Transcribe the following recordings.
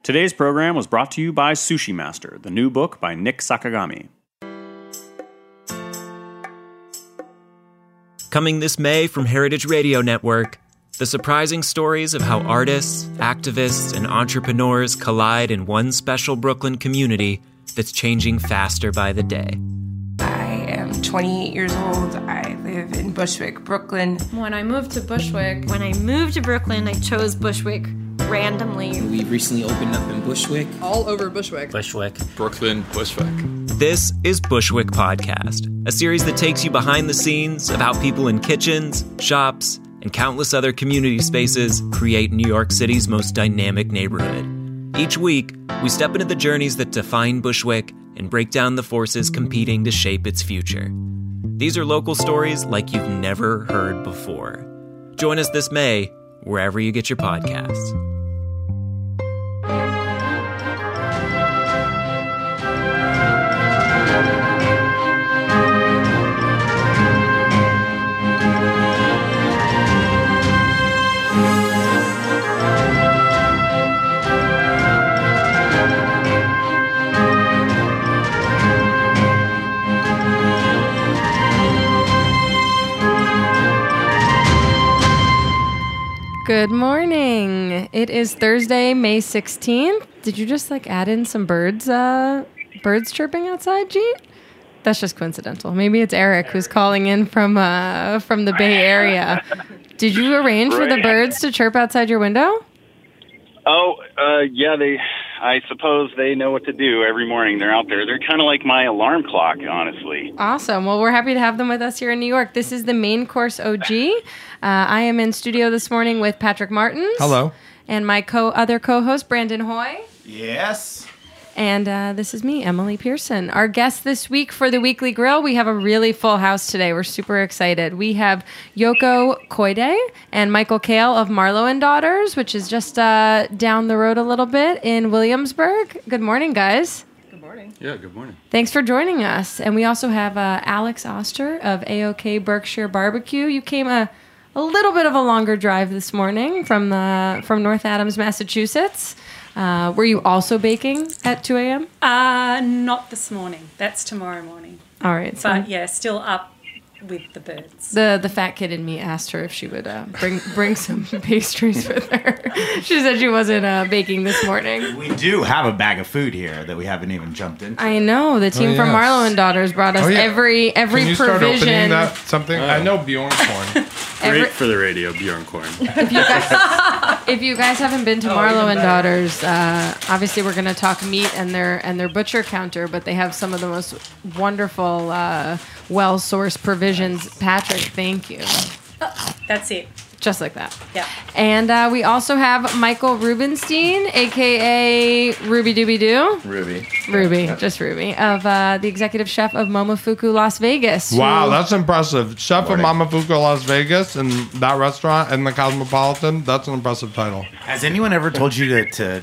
Today's program was brought to you by Sushi Master, the new book by Nick Sakagami. Coming this May from Heritage Radio Network, the surprising stories of how artists, activists, and entrepreneurs collide in one special Brooklyn community that's changing faster by the day. I am 28 years old. I live in Bushwick, Brooklyn. When I moved to Bushwick, I chose Bushwick randomly. We recently opened up in Bushwick. All over Bushwick. Brooklyn, Bushwick. This is Bushwick Podcast, a series that takes you behind the scenes of how people in kitchens, shops, and countless other community spaces create New York City's most dynamic neighborhood. Each week, we step into the journeys that define Bushwick and break down the forces competing to shape its future. These are local stories like you've never heard before. Join us this May, wherever you get your podcasts. Good morning. It is Thursday, May 16th. Did you just add in some birds chirping outside, Jeet? That's just coincidental. Maybe it's Eric who's calling in from the Bay Area. Did you arrange for the birds to chirp outside your window? Yeah, I suppose they know what to do every morning. They're out there. They're kind of like my alarm clock, honestly. Awesome. Well, we're happy to have them with us here in New York. This is the Main Course OG. I am in studio this morning with Patrick Martins. Hello. And my other co-host, Brandon Hoy. Yes. And this is me, Emily Pearson. Our guest this week for the Weekly Grill, we have a really full house today. We're super excited. We have Yoko Koide and Michael Kale of Marlowe & Daughters, which is just down the road a little bit in Williamsburg. Good morning, guys. Good morning. Yeah, good morning. Thanks for joining us. And we also have Alex Oster of AOK Berkshire Barbecue. You came a little bit of a longer drive this morning from North Adams, Massachusetts. Were you also baking at 2 a.m.? Not this morning. That's tomorrow morning. All right. But yeah, still up with the birds. The fat kid in me asked her if she would bring some pastries with her. She said she wasn't baking this morning. We do have a bag of food here that we haven't even jumped into. I know. The team from Marlowe & Daughters brought us every Can you provision. start opening that something? I know Bjorncorn. Great for the radio, Bjorncorn. If you guys haven't been to Marlowe & Daughters, obviously we're going to talk meat and their butcher counter, but they have some of the most wonderful, well-sourced provisions. Patrick, thank you. That's it. Just like that. Yeah. And we also have Michael Rubenstein, a.k.a. Ruby Dooby Doo. Ruby, just Ruby, of the executive chef of Momofuku Las Vegas. Wow, that's impressive. Chef of Momofuku Las Vegas and that restaurant and the Cosmopolitan, that's an impressive title. Has anyone ever told you to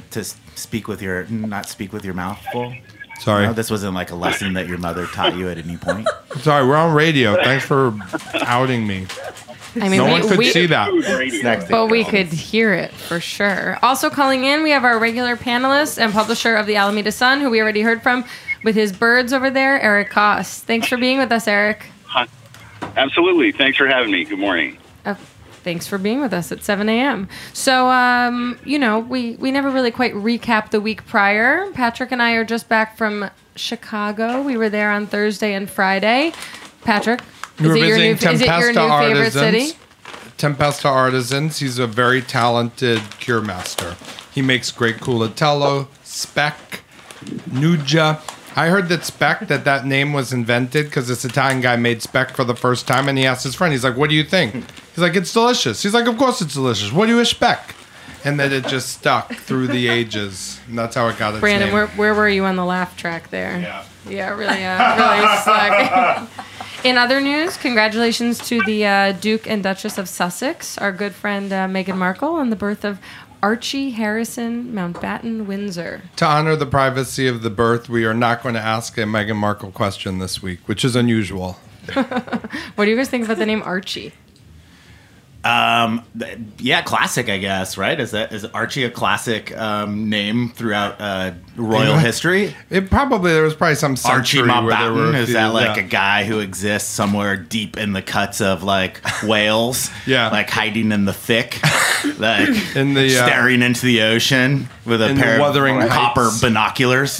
not speak with your mouth full? Sorry. No, this wasn't like a lesson that your mother taught you at any point? Sorry, we're on radio. Thanks for outing me. I mean, no one could see that. But we could hear it for sure. Also calling in, we have our regular panelist and publisher of the Alameda Sun, who we already heard from with his birds over there, Eric Koss. Thanks for being with us, Eric. Absolutely. Thanks for having me. Good morning. Thanks for being with us at 7 a.m. So, we never really quite recapped the week prior. Patrick and I are just back from Chicago. We were there on Thursday and Friday. Patrick, is it your new favorite city? Tempesta Artisans. He's a very talented cure master. He makes great culatello, speck, nuja. I heard that name was invented because this Italian guy made speck for the first time, and he asked his friend, he's like, what do you think? He's like, it's delicious. He's like, of course it's delicious. What do you expect? And then it just stuck through the ages, and that's how it got its Brandon, name. where were you on the laugh track there? Yeah, really stuck. In other news, congratulations to the Duke and Duchess of Sussex, our good friend Meghan Markle, on the birth of Archie Harrison Mountbatten Windsor. To honor the privacy of the birth, we are not going to ask a Meghan Markle question this week, which is unusual. What do you guys think about the name Archie? Yeah, classic, I guess, right? Is Archie a classic name throughout royal history? There was probably some Archie century where there were Mountbatten, is that like yeah. a guy who exists somewhere deep in the cuts of like Wales? Yeah. Like hiding in the thick, like In the, staring into the ocean with a in the pair Wuthering of copper Heights. binoculars.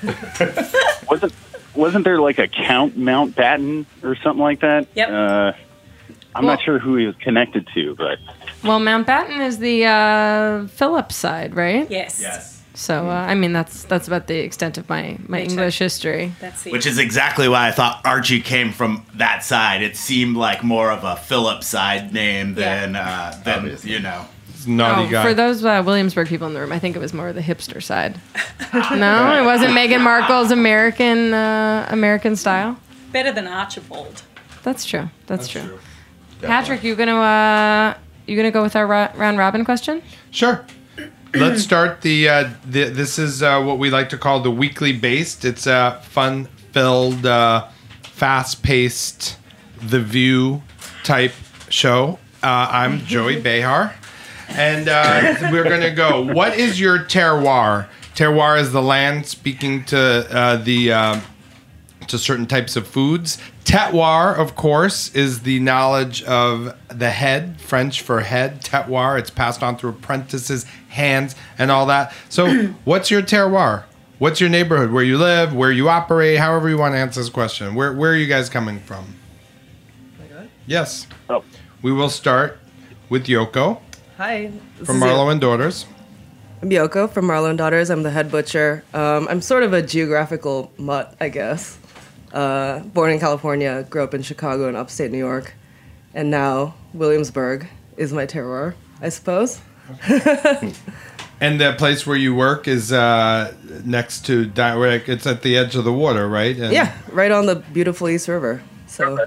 Wasn't there like a Count Mountbatten or something like that? Yep. I'm not sure who he was connected to, but Well, Mountbatten is the Philip side, right? Yes. So I mean, that's about the extent of my English history. That's it. Which is exactly why I thought Archie came from that side. It seemed like more of a Philip side name than you know. Naughty guy. For those Williamsburg people in the room, I think it was more the hipster side. No, it wasn't Meghan Markle's American style. Better than Archibald. That's true. That's true. Patrick, you gonna go with our round robin question? Sure. Let's start this is what we like to call the weekly based. It's a fun-filled, fast-paced, The View type show. I'm Joey Behar, and we're going to go. What is your terroir? Terroir is the land, speaking to to certain types of foods. Terroir, of course, is the knowledge of the head, French for head, terroir. It's passed on through apprentices, hands, and all that. So what's your terroir? What's your neighborhood? Where you live, where you operate, however you want to answer this question. Where are you guys coming from? Yes. Oh. We will start with Yoko Hi. from Marlowe and Daughters. I'm Yoko from Marlowe and Daughters. I'm the head butcher. I'm sort of a geographical mutt, I guess. Born in California, grew up in Chicago and upstate New York, and now Williamsburg is my terroir, I suppose. And the place where you work is next to, it's at the edge of the water, right? And Yeah, right on the beautiful East River. So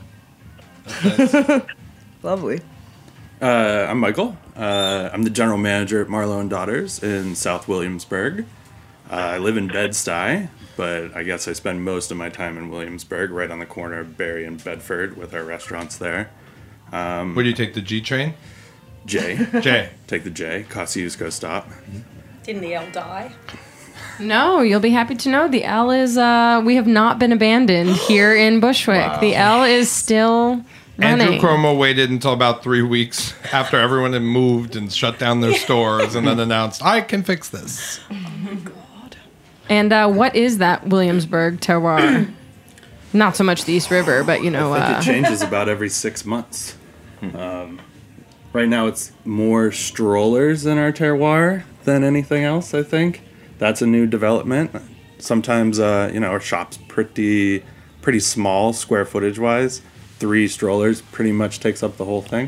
lovely. I'm Michael. I'm the general manager at Marlowe and Daughters in South Williamsburg. I live in Bed-Stuy, but I guess I spend most of my time in Williamsburg, right on the corner of Barry and Bedford, with our restaurants there. Where do you take the G train? J. J. Take the J. Kosciuszko stop. Didn't the L die? No, you'll be happy to know the L is. We have not been abandoned here in Bushwick. Wow. The L is still running. Andrew Cuomo waited until about 3 weeks after everyone had moved and shut down their stores and then announced, I can fix this. And what is that Williamsburg terroir? Not so much the East River, but you know. I think it changes about every 6 months. Right now it's more strollers in our terroir than anything else, I think. That's a new development. Sometimes, our shop's pretty small square footage wise. 3 strollers pretty much takes up the whole thing.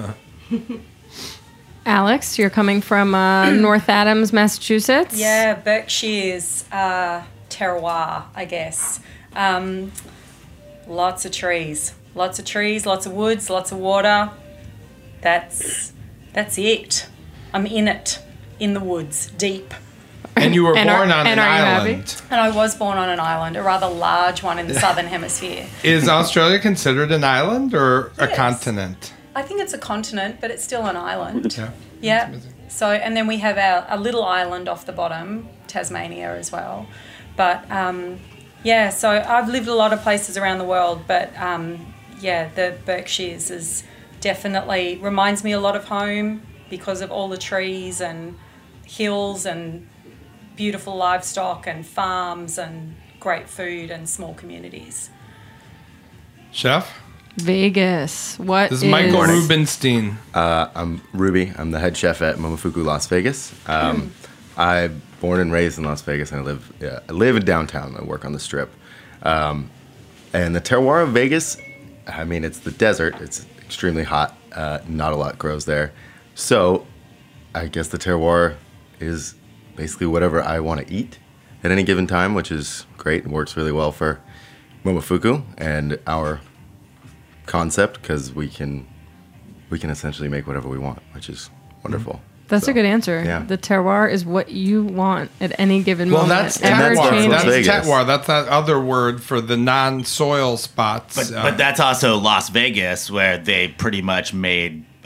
Alex, you're coming from North Adams, Massachusetts. Yeah, Berkshire's terroir, I guess. Lots of trees, lots of woods, lots of water. That's it. I'm in it, in the woods, deep. And you were And born are- on and an are you island. happy? And I was born on an island, a rather large one in the southern hemisphere. Is Australia considered an island or a Yes. continent? I think it's a continent, but it's still an island. Yeah. Yeah. So, and then we have a little island off the bottom, Tasmania as well. But so I've lived a lot of places around the world, but the Berkshires is definitely reminds me a lot of home because of all the trees and hills and beautiful livestock and farms and great food and small communities. Chef? Vegas. What This is Michael Rubenstein. I'm Ruby. I'm the head chef at Momofuku Las Vegas. I'm born and raised in Las Vegas, and I live in downtown. I work on the Strip. And the terroir of Vegas, I mean, it's the desert. It's extremely hot. Not a lot grows there. So I guess the terroir is basically whatever I want to eat at any given time, which is great and works really well for Momofuku and our concept, because we can essentially make whatever we want, which is wonderful. That's a good answer. Yeah. The terroir is what you want at any given moment. That's Ever terroir. changing. That's Vegas. terroir. That's that other word for the non-soil spots. But that's also Las Vegas, where they pretty much made a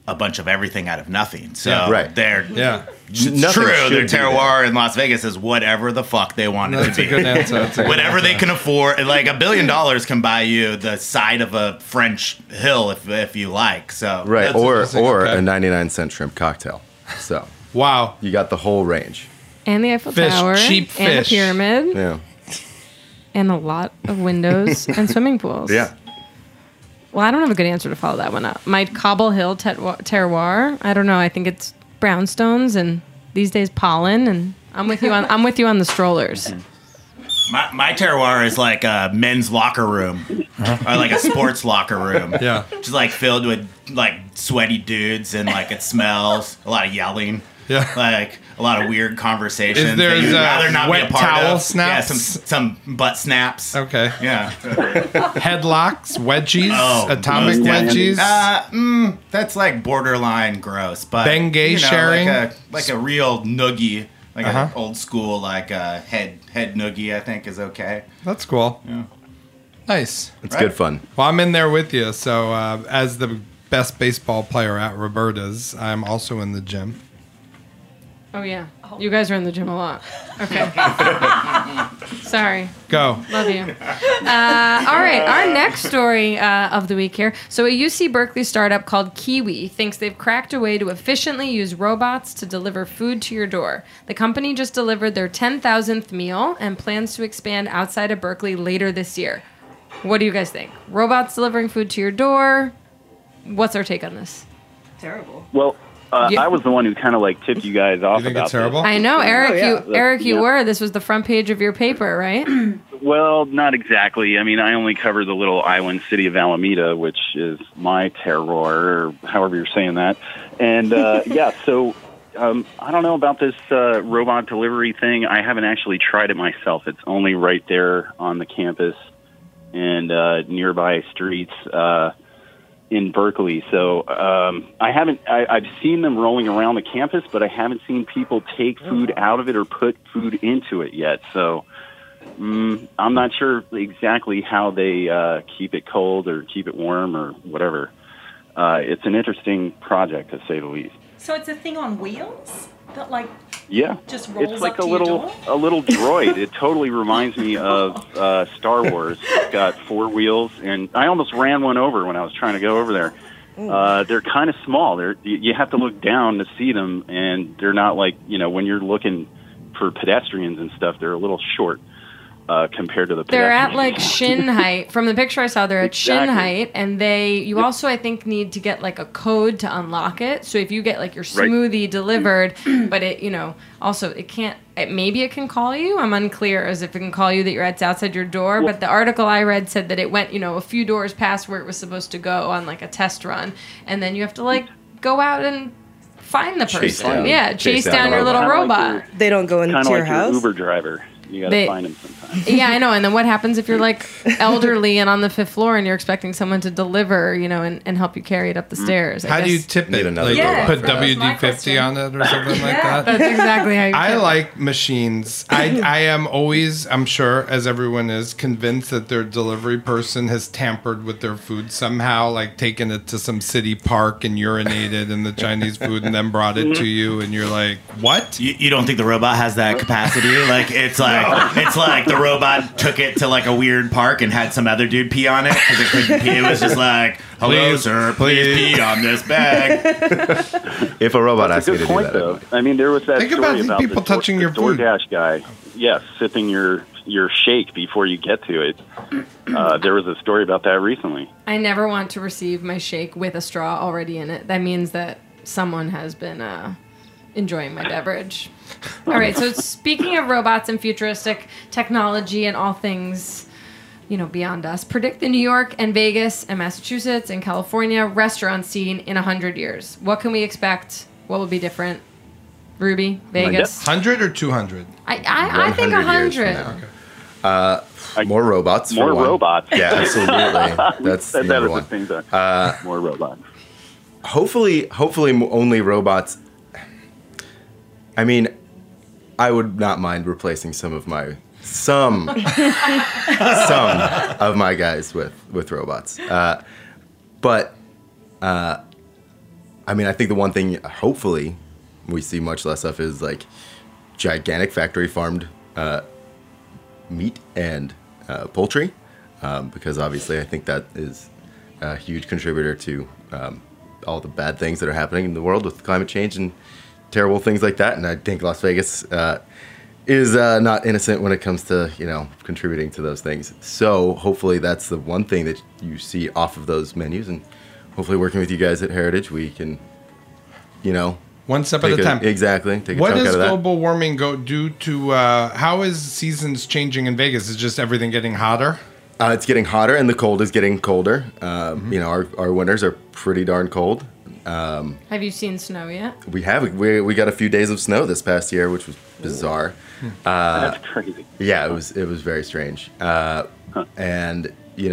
a bunch of everything out of nothing. So Yeah. Right. they're Nothing true. should Their be terroir in Las Vegas is whatever the fuck they want it That's to a be. good answer. That's a good Whatever they answer. can afford. Like $1 billion can buy you the side of a French hill if you like. So Right, that's or interesting. a 99-cent shrimp cocktail. So wow, you got the whole range. And the Eiffel Fish, Tower. cheap And the fish. pyramid. Yeah. And a lot of windows and swimming pools. Yeah. Well, I don't have a good answer to follow that one up. My Cobble Hill terroir. I don't know. I think it's brownstones and these days pollen. And I'm with you on the strollers. My terroir is like a men's locker room, or like a sports locker room. Yeah. Just like filled with like sweaty dudes, and like it smells. A lot of yelling. Yeah. Like a lot of weird conversations. Is there that you'd rather not wet be a part towel of. snaps? Yeah, some butt snaps. Okay. Yeah. Headlocks, wedgies, Oh, atomic most definitely. wedgies. That's like borderline gross, but Bengay sharing? like a real noogie, like Uh-huh. an old school like head noogie. I think is okay. That's cool. Yeah. Nice. It's good fun. Well, I'm in there with you. So, as the best baseball player at Roberta's, I'm also in the gym. Oh, yeah. You guys are in the gym a lot. Okay. Sorry. Go. Love you. All right. Our next story of the week here. So, a UC Berkeley startup called Kiwi thinks they've cracked a way to efficiently use robots to deliver food to your door. The company just delivered their 10,000th meal and plans to expand outside of Berkeley later this year. What do you guys think? Robots delivering food to your door? What's our take on this? Terrible. Well, Yeah. I was the one who kind of like tipped you guys off think about it's terrible? I know, Eric. yeah. You Yeah. were. This was the front page of your paper, right? this. Well, not exactly. I mean, I only cover the little island city of Alameda, which is my terroir, or however you're saying that. And yeah, so I don't know about this robot delivery thing. I haven't actually tried it myself. It's only right there on the campus and nearby streets in Berkeley. So I've seen them rolling around the campus, but I haven't seen people take food out of it or put food into it yet. So I'm not sure exactly how they keep it cold or keep it warm or whatever. It's an interesting project, to say the least. So it's a thing on wheels that like Yeah, just rolls it's like up to your door? a little droid. It totally reminds me of Star Wars. It's got 4 wheels, and I almost ran one over when I was trying to go over there. They're kind of small. You have to look down to see them, and they're not like, when you're looking for pedestrians and stuff, they're a little short compared to the They're pedestrians. at like shin height. From the picture I saw, they're at shin Exactly. height, and you also, I think, need to get like a code to unlock it. So if you get like your Right. smoothie delivered, but it, also it can't. Maybe it can call you. I'm unclear as if it can call you that it's outside your door. But the article I read said that it went, a few doors past where it was supposed to go on like a test run, and then you have to like go out and find the Chase person. down- Yeah, chase chase down down the your little robot. robot. They don't go into Kind of your like house. your Uber driver. You got They- to find them sometimes. Yeah, I know. And then what happens if you're like elderly and on the 5th floor and you're expecting someone to deliver, and help you carry it up the stairs? How do you tip Need it? another Like robot put for that. WD-50 on it or something like that? That's exactly how you I tip. like machines. I am always, I'm sure, as everyone is, convinced that their delivery person has tampered with their food somehow, like taken it to some city park and urinated in the Chinese food and then brought it to you, and you're like, what? You don't think the robot has that capacity? Like it's like the robot took it to like a weird park and had some other dude pee on it because it couldn't pee. It was just like, hello, Please, sir, please pee on this bag. If a robot That's asked a me good to point, do that, I though. might. I mean, there was that Think story about about people touching the your food. DoorDash guy. Yes, sipping your shake before you get to it. There was a story about that recently. I never want to receive my shake with a straw already in it. That means that someone has been enjoying my beverage. All right, so speaking of robots and futuristic technology and all things, beyond us, predict the New York and Vegas and Massachusetts and California restaurant scene in 100 years. What can we expect? What will be different? Ruby, Vegas. 100 or 200? I think 100 years 100. from now. More robots. More for one. robots. Yeah, absolutely. That's Said that number at one. the same time. More robots. Hopefully only robots. I mean, I would not mind replacing some of my guys with robots. But I I mean, I think the one thing, hopefully, we see much less of is like gigantic factory farmed meat and poultry, because obviously I think that is a huge contributor to all the bad things that are happening in the world with climate change and terrible things like that. And I think Las Vegas is not innocent when it comes to, contributing to those things. So hopefully that's the one thing that you see off of those menus, and hopefully working with you guys at Heritage, we can, one step at a time. Exactly. Take a What chunk does out of that. global warming do to, how is seasons changing in Vegas? Is just everything getting hotter? It's getting hotter, and the cold is getting colder. Our winters are pretty darn cold. Have you seen snow yet? We have. We got a few days of snow this past year, which was bizarre. That's crazy. Yeah, it was very strange. And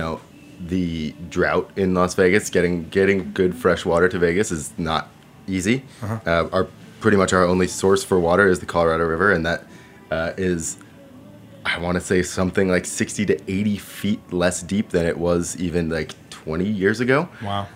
the drought in Las Vegas, getting good fresh water to Vegas is not easy. Pretty much our only source for water is the Colorado River, and that is, I want to say, something like 60 to 80 feet less deep than it was even like 20 years ago. Wow.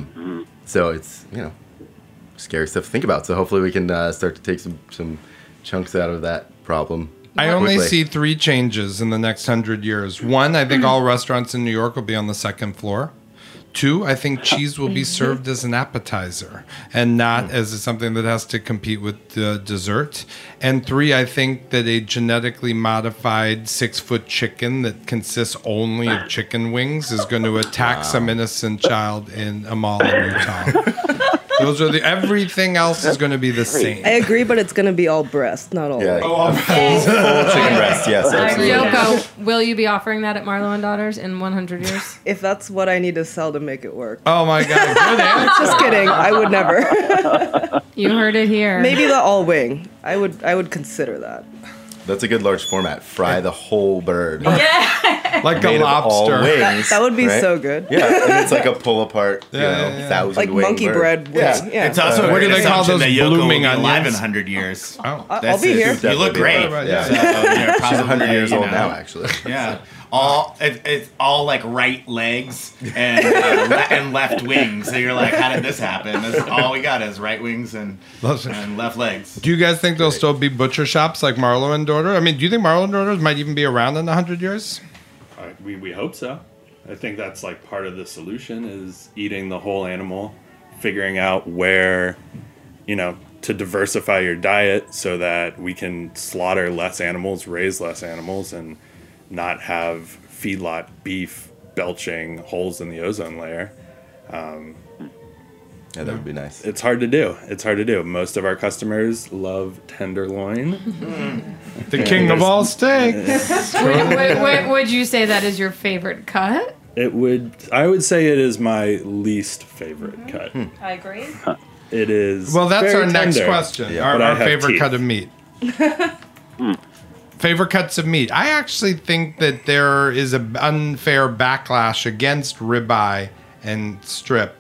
So it's, scary stuff to think about. So hopefully we can start to take some chunks out of that problem. I only quickly. see 3 changes in the next 100 years. 1, I think all restaurants in New York will be on the 2nd floor. 2, I think cheese will be served as an appetizer and not as something that has to compete with dessert. And 3, I think that a genetically modified 6-foot chicken that consists only of chicken wings is going to attack some innocent child in a mall in Utah. Those are everything else is going to be the same. I agree, but it's going to be all breast, not all leg. Full chicken breast, yes. Absolutely. Yoko, will you be offering that at Marlowe and Daughters in 100 years? If that's what I need to sell to make it work. Oh my God, good answer. Just kidding. I would never. You heard it here. Maybe the all wing. I would consider that. That's a good large format. Fry the whole bird. Yeah. Like Made a of all lobster. wings, That would be right? so good. Yeah, and it's like a pull apart, Yeah. 1,000 Like wing monkey bird. bread wing. Yeah. It's also What a do great they call assumption those that Yoko will blooming be alive onions? in 100 years. Oh. I'll be here. You look great. Yeah. So, you're She's probably, 100 years old know, now, actually. Yeah. It's all like right legs and left wings. So you're like, how did this happen? That's all we got is right wings and left legs. Do you guys think there'll still be butcher shops like Marlowe and Daughter? I mean, do you think Marlowe and Daughters might even be around in 100 years? We hope so. I think that's like part of the solution is eating the whole animal, figuring out where, to diversify your diet so that we can slaughter less animals, raise less animals, and not have feedlot beef belching holes in the ozone layer. Yeah, that would be nice. It's hard to do. Most of our customers love tenderloin. The king of all steaks. Would you say that is your favorite cut? I would say it is my least favorite cut. I agree. It is. Well, that's very our next tender, question. but Our I have favorite teeth. cut of meat. Favorite cuts of meat. I actually think that there is an unfair backlash against ribeye and strip.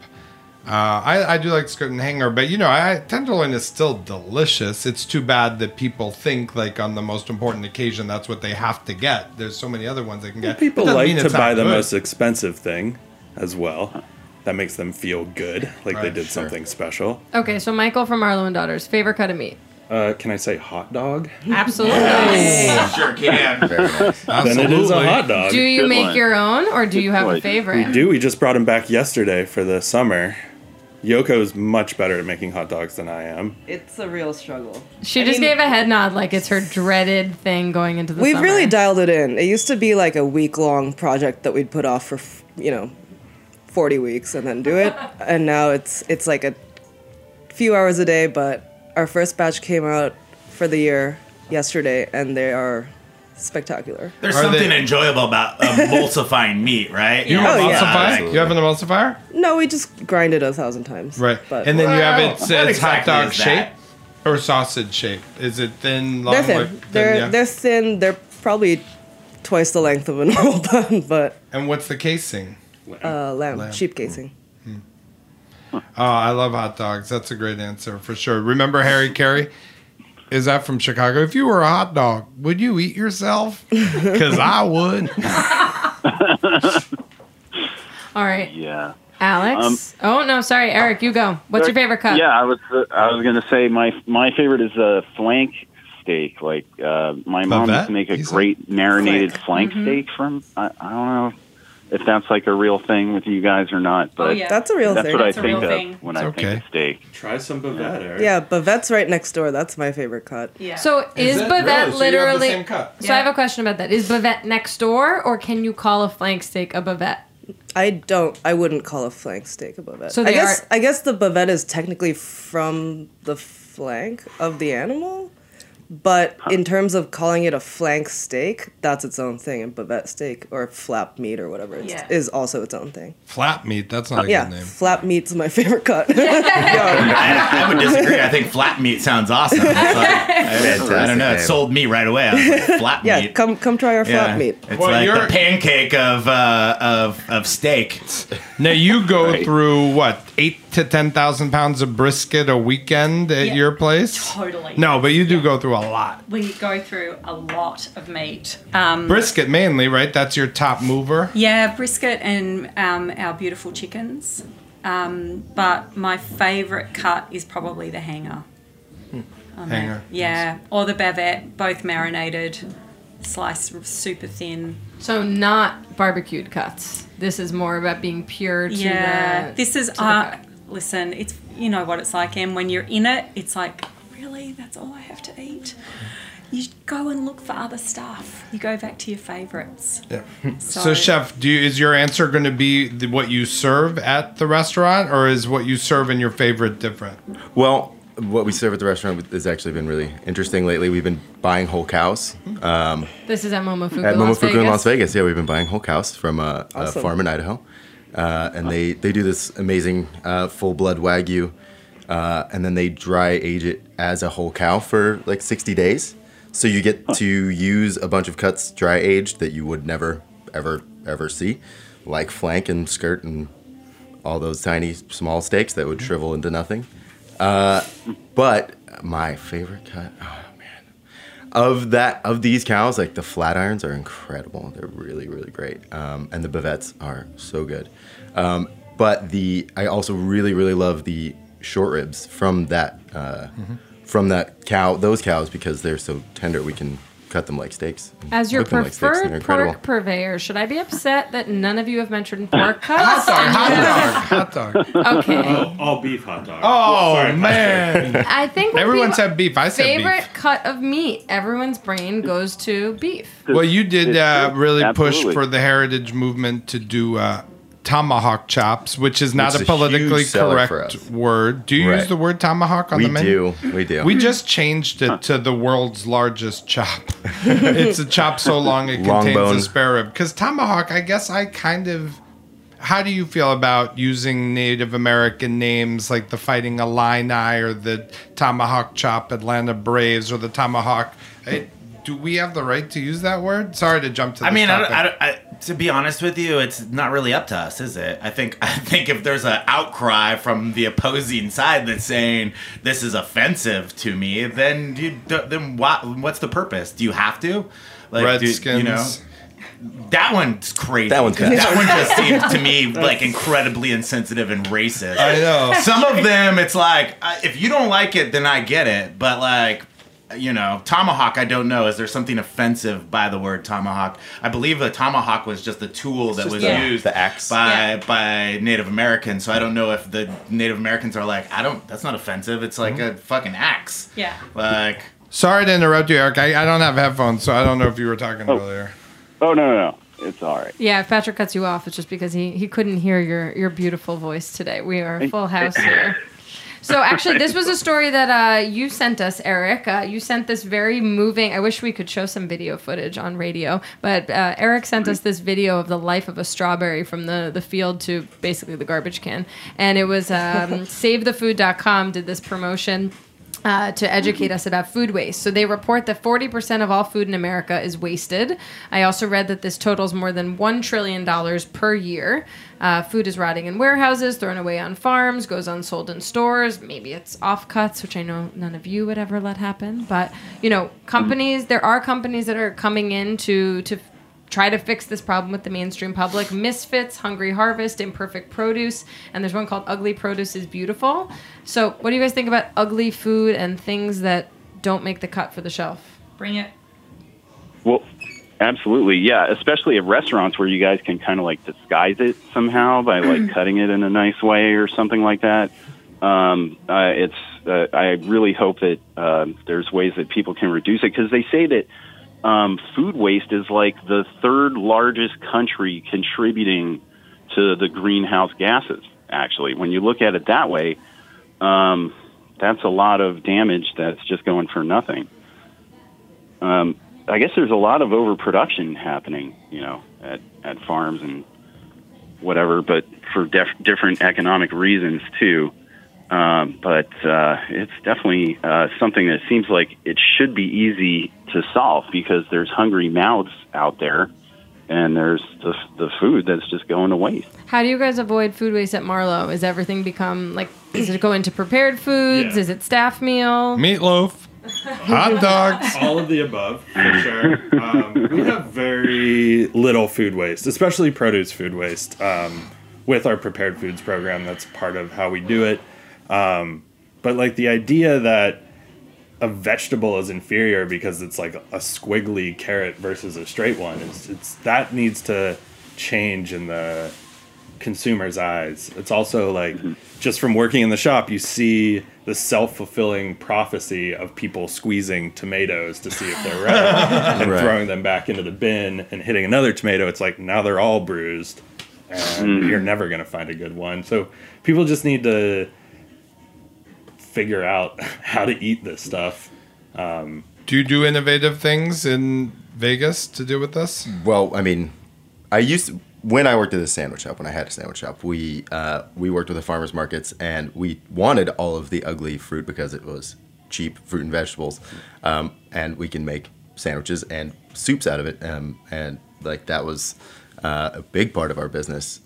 I do like skirt and hanger, but tenderloin is still delicious. It's too bad that people think like on the most important occasion that's what they have to get. There's so many other ones they can get. People Doesn't like mean to it's not buy the good. most expensive thing as well. That makes them feel good, like they Right, did sure. something special. Okay, so Michael from Marlowe and Daughters, favorite cut of meat? Can I say hot dog? Absolutely. Sure can. Very nice. Then it is a hot dog. Do you Good make one. your own, or do you have a choice. favorite? We do. We just brought him back yesterday for the summer. Yoko's much better at making hot dogs than I am. It's a real struggle. She just gave a head nod like it's her dreaded thing going into the We've summer. really dialed it in. It used to be like a week-long project that we'd put off for, 40 weeks and then do it. And now it's like a few hours a day, but our first batch came out for the year yesterday, and they are spectacular. There's Are something they- enjoyable about emulsifying meat, right? You Yeah. Oh, yeah. emulsify? Absolutely. You have an emulsifier? No, we just grind it 1,000 times. Right. But And then you have Well, it's what hot exactly dog is shape that? or sausage shape. Is it thin, long? they're thin. like- They're thin. They're probably twice the length of a normal bun, but And what's the casing? lamb, sheep casing. Oh, I love hot dogs. That's a great answer for sure. Remember Harry Carey? Is that from Chicago? If you were a hot dog, would you eat yourself? Because I would. All right. Yeah. Alex? Oh no, sorry, Eric. You go. What's your favorite cut? Yeah, I was going to say my favorite is a flank steak. Like my mom used to make a great marinated flank steak from. I don't know if that's like a real thing with you guys or not, but that's a real thing. That's what That's I a think real of thing. when I think of steak. Try some bavette, Eric. Yeah, bavette's right next door. That's my favorite cut. Yeah. So is it? bavette Really? So you have the literally? same cut. So I have a question about that. Is bavette next door, or can you call a flank steak a bavette? I wouldn't call a flank steak a bavette. So I they guess the bavette is technically from the flank of the animal, but in terms of calling it a flank steak, that's its own thing. And bavette steak or flap meat or whatever is also its own thing. Flap meat. That's not a good name. Flap meat's my favorite cut. I would disagree. I think flat meat sounds awesome. It's like, I don't know. It sold me right away. I was like, flat meat. Yeah, come try our flap meat. It's like the pancake of steak. Now you go through what 8,000 to 10,000 pounds of brisket a weekend at your place? Totally. No, but you do go through a lot. We go through a lot of meat. Brisket mainly, right? That's your top mover. Yeah, brisket and our beautiful chickens. But my favourite cut is probably the hanger. Hanger. Yeah, or the bavette, both marinated, sliced super thin. So not barbecued cuts. This is more about being pure to the. This is cut. listen. It's you know what it's like, and when you're in it, it's like really that's all I have to eat. You go and look for other stuff. You go back to your favourites. Yeah. So, chef, is your answer going to be what you serve at the restaurant, or is what you serve in your favorite different? Well, what we serve at the restaurant has actually been really interesting lately. We've been buying whole cows. This is at Momofuku, At Las Momofuku Vegas. in Las Vegas, yeah, we've been buying whole cows from a Awesome. farm in Idaho. And they do this amazing full-blood Wagyu, and then they dry age it as a whole cow for like 60 days. So you get to use a bunch of cuts dry aged that you would never, ever see, like flank and skirt and all those tiny, small steaks that would shrivel into nothing. But my favorite cut, of these cows, like the flat irons are incredible. They're really, really great. And the bavettes are so good. But I also really, really love the short ribs from that cow, those cows, because they're so tender. We can cut them like steaks. As your cook them like steaks, and they're preferred incredible. pork purveyor, should I be upset that none of you have mentioned pork cuts? Hot dog. Okay. All beef hot dog. Oh, Sorry, man. I think when Everyone people- said beef. I said favorite beef. cut of meat. Everyone's brain goes to beef. Well, you did really push Absolutely. for the heritage movement to do tomahawk chops, which is not Which a is a politically huge seller for correct us. word. Do you Right. use the word tomahawk on We the menu? We do. We just changed it to the world's largest chop. It's a chop so long it Long contains bone. a spare rib. Because tomahawk, I guess I kind of... How do you feel about using Native American names like the Fighting Illini or the Tomahawk Chop Atlanta Braves or the Tomahawk... do we have the right to use that word? Sorry to jump to this topic. To be honest with you, it's not really up to us, is it? I think if there's an outcry from the opposing side that's saying this is offensive to me, then what's the purpose? Do you have to? Redskins. That one's crazy. That one's bad. That one just seems to me like incredibly insensitive and racist. I know. Some of them, it's like, if you don't like it, then I get it. But like, tomahawk, I don't know. Is there something offensive by the word tomahawk? I believe a tomahawk was just a tool that was used the axe. by Native Americans. So I don't know if the Native Americans are like, that's not offensive. It's like a fucking axe. Yeah. Like, Sorry to interrupt you, Eric. I don't have headphones, so I don't know if you were talking earlier. Oh, no. It's all right. Yeah, if Patrick cuts you off, it's just because he couldn't hear your beautiful voice today. We are a full house here. So actually, this was a story that you sent us, Eric. You sent this very moving... I wish we could show some video footage on radio, but Eric sent us this video of the life of a strawberry from the field to basically the garbage can. And it was SaveTheFood.com did this promotion to educate us about food waste. So they report that 40% of all food in America is wasted. I also read that this totals more than $1 trillion per year. Food is rotting in warehouses, thrown away on farms, goes unsold in stores. Maybe it's offcuts, which I know none of you would ever let happen. But, companies, there are companies that are coming in to try to fix this problem with the mainstream public. Misfits, Hungry Harvest, Imperfect Produce, and there's one called Ugly Produce is Beautiful. So what do you guys think about ugly food and things that don't make the cut for the shelf? Bring it. Well, absolutely, yeah. Especially at restaurants where you guys can kind of like disguise it somehow by like cutting it in a nice way or something like that. I really hope that there's ways that people can reduce it, because they say that food waste is like the third largest country contributing to the greenhouse gases. Actually, when you look at it that way, that's a lot of damage that's just going for nothing. I guess there's a lot of overproduction happening, at farms and whatever, but for different economic reasons too. But it's definitely something that seems like it should be easy to solve, because there's hungry mouths out there, and there's the food that's just going to waste. How do you guys avoid food waste at Marlowe? Is everything become does it go into prepared foods? Yeah. Is it staff meal? Meatloaf. Hot dogs. All of the above, for sure. We have very little food waste, especially produce food waste, with our prepared foods program. That's part of how we do it. But the idea that a vegetable is inferior because it's like a squiggly carrot versus a straight one, that needs to change in the consumer's eyes. It's also just from working in the shop, you see the self-fulfilling prophecy of people squeezing tomatoes to see if they're red and throwing them back into the bin and hitting another tomato. It's like now they're all bruised and you're never going to find a good one. So people just need to figure out how to eat this stuff. Do you do innovative things in Vegas to do with this? Well, I mean, when I worked at a sandwich shop, when I had a sandwich shop, we worked with the farmers markets, and we wanted all of the ugly fruit because it was cheap fruit and vegetables, and we can make sandwiches and soups out of it, and that was a big part of our business.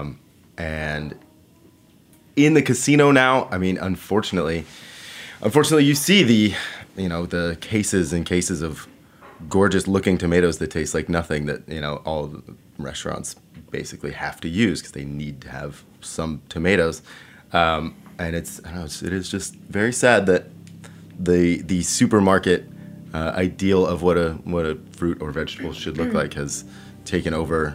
And in the casino now, I mean, unfortunately, you see the cases and cases of gorgeous looking tomatoes that taste like nothing that all the restaurants basically have to use because they need to have some tomatoes, and it is just very sad that the supermarket ideal of what a fruit or vegetable should look like has taken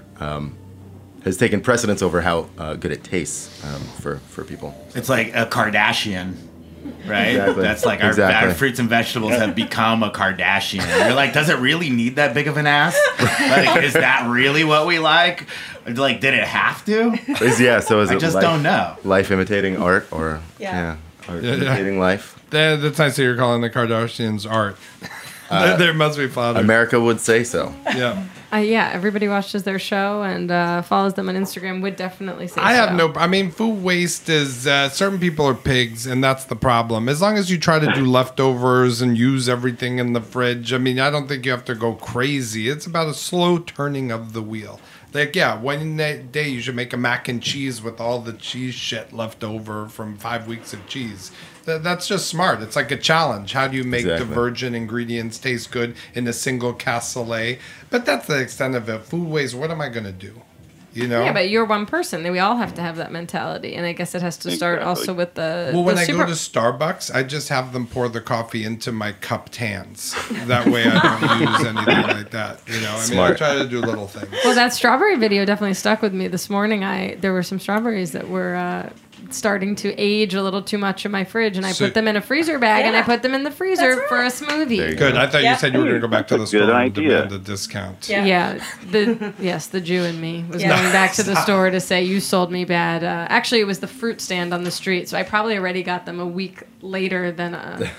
precedence over how good it tastes for people. It's like a Kardashian. Right? Exactly. That's like our fruits and vegetables have become a Kardashian. You're like, does it really need that big of an ass? Is that really what we like? Did it have to? So is I it just don't know. Life imitating art, or art imitating life? That's nice that you're calling the Kardashians art. There must be fodder. America would say so. Yeah. Everybody watches their show and follows them on Instagram would definitely say so. Food waste is, certain people are pigs, and that's the problem. As long as you try to do leftovers and use everything in the fridge, I don't think you have to go crazy. It's about a slow turning of the wheel. One day you should make a mac and cheese with all the cheese shit left over from 5 weeks of cheese. That's just smart. It's like a challenge. How do you make the virgin ingredients taste good in a single cassoulet? But that's the extent of it. Food waste, what am I going to do? Yeah, but you're one person. We all have to have that mentality. And I guess it has to start also with the... Well, when I go to Starbucks, I just have them pour the coffee into my cupped hands. That way I don't use anything like that. I try to do little things. Well, that strawberry video definitely stuck with me. This morning, there were some strawberries that were... starting to age a little too much in my fridge, and I put them in a freezer bag, and I put them in the freezer for a smoothie. Good. I thought you said you were going to go back to the store and demand a discount. The Jew in me was going back to the store to say, you sold me bad. Actually, it was the fruit stand on the street, so I probably already got them a week later than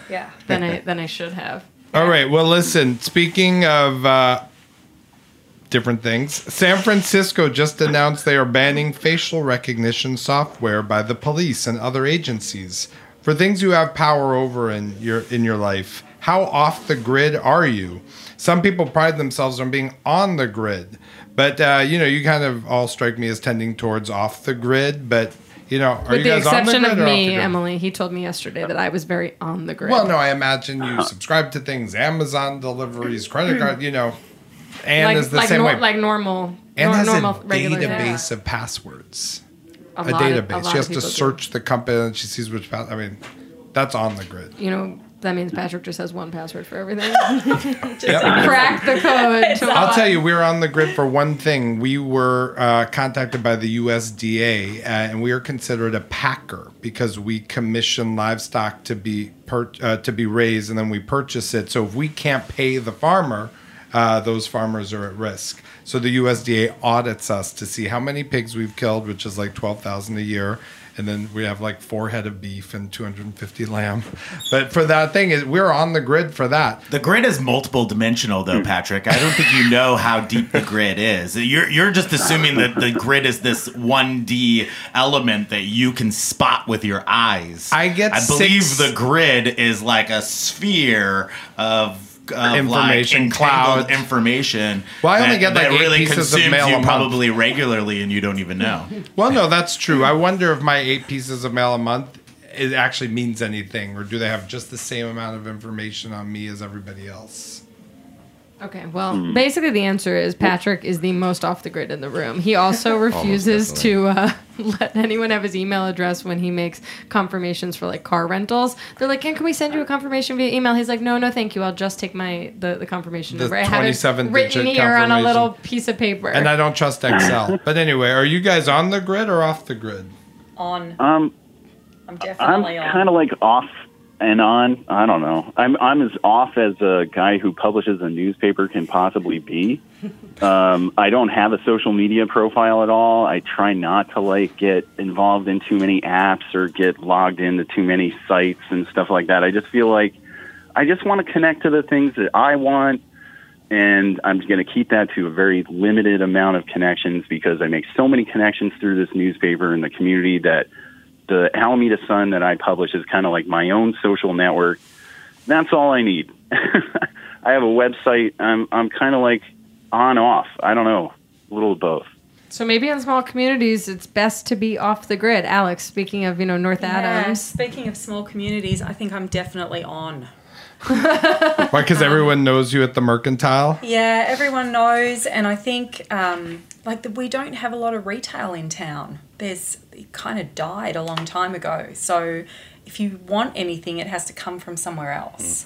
I should have. All right. Well, listen, speaking of... different things. San Francisco just announced they are banning facial recognition software by the police and other agencies for things you have power over in your life. How off the grid are you? Some people pride themselves on being on the grid, but you kind of all strike me as tending towards off the grid. But are with you the guys on the exception grid of or off the me, grid? Emily, he told me yesterday that I was very on the grid. Well, no, I imagine you subscribe to things, Amazon deliveries, credit card. Anne is the same way. Like normal. Anne has normal, a regular database of passwords. A A lot of- database. a lot She of has to people do. search the company and she sees which I mean, that's on the grid. You know, that means Patrick just has one password for everything. Yep. Crack the code. I'll tell you, we were on the grid for one thing. We were contacted by the USDA, and we are considered a packer because we commission livestock to be raised, and then we purchase it. So if we can't pay the farmer, those farmers are at risk. So the USDA audits us to see how many pigs we've killed, which is like 12,000 a year. And then we have like 4 head of beef and 250 lamb. But for that thing, we're on the grid for that. The grid is multiple dimensional, though, Patrick. I don't think you know how deep the grid is. You're just assuming that the grid is this 1D element that you can spot with your eyes. I believe the grid is like a sphere of information, like cloud information. Well, I only get like that 8 really pieces of consumes mail a you month. probably regularly, and you don't even know. Well, no, that's true. I wonder if my 8 pieces of mail a month it actually means anything, or do they have just the same amount of information on me as everybody else? Okay, well, basically the answer is Patrick is the most off the grid in the room. He also refuses to let anyone have his email address when he makes confirmations for like car rentals. They're like, can we send you a confirmation via email? He's like, no, thank you. I'll just take the confirmation The number. I have it 27-digit written here on a confirmation. little piece of paper. And I don't trust Excel. But anyway, are you guys on the grid or off the grid? On. I'm definitely on. kind of like off and on. I don't know. I'm as off as a guy who publishes a newspaper can possibly be. I don't have a social media profile at all. I try not to like get involved in too many apps or get logged into too many sites and stuff like that. I just feel like I just want to connect to the things that I want, and I'm going to keep that to a very limited amount of connections because I make so many connections through this newspaper and the community that the Alameda Sun that I publish is kind of like my own social network. That's all I need. I have a website. I'm kind of like on off. I don't know, a little of both. So maybe in small communities, it's best to be off the grid. Alex, speaking of, North Adams. Speaking of small communities, I think I'm definitely on. Why? Because everyone knows you at the Mercantile? Yeah, everyone knows, and I think we don't have a lot of retail in town. It kind of died a long time ago. So if you want anything, it has to come from somewhere else,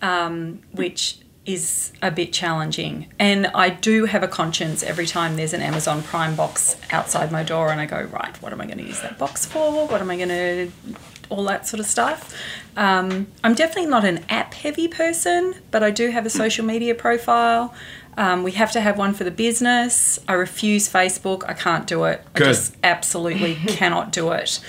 which is a bit challenging. And I do have a conscience every time there's an Amazon Prime box outside my door, and I go, right, what am I going to use that box for? What am I going to... all that sort of stuff. I'm definitely not an app-heavy person, but I do have a social media profile. We have to have one for the business. I refuse Facebook. I can't do it. Good. I just absolutely cannot do it.